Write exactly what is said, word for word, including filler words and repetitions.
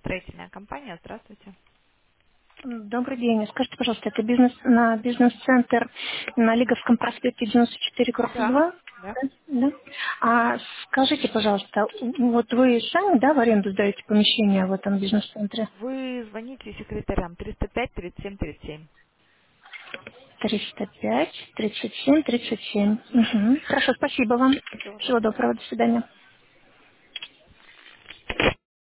Строительная компания. Здравствуйте. Добрый день. Скажите, пожалуйста, это бизнес на бизнес-центр на Лиговском проспекте девяносто четыре, корпус Да, два? да. Да? А скажите, пожалуйста, вот вы сами, да, в аренду сдаете помещение в этом бизнес-центре? Вы звоните секретарям триста пять тридцать семь тридцать семь. триста пять тридцать семь тридцать семь. Угу. Хорошо, спасибо вам. Всего Всего доброго. доброго, до свидания.